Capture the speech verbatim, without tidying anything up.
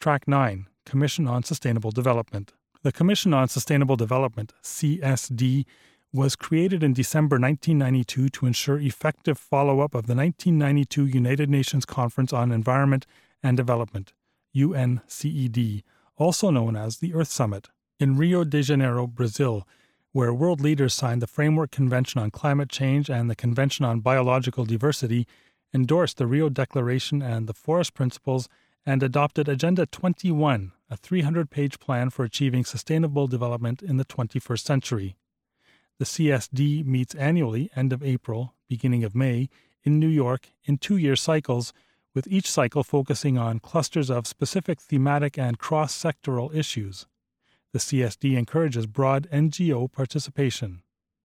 Track nine, Commission on Sustainable Development. The Commission on Sustainable Development, C S D, was created in December nineteen ninety-two to ensure effective follow-up of the nineteen ninety-two United Nations Conference on Environment and Development, U N C E D, also known as the Earth Summit, in Rio de Janeiro, Brazil, where world leaders signed the Framework Convention on Climate Change and the Convention on Biological Diversity, endorsed the Rio Declaration and the Forest Principles, and adopted Agenda twenty-one, a three hundred page plan for achieving sustainable development in the twenty-first century. The C S D meets annually, end of April, beginning of May, in New York in two-year cycles, with each cycle focusing on clusters of specific thematic and cross-sectoral issues. The C S D encourages broad N G O participation.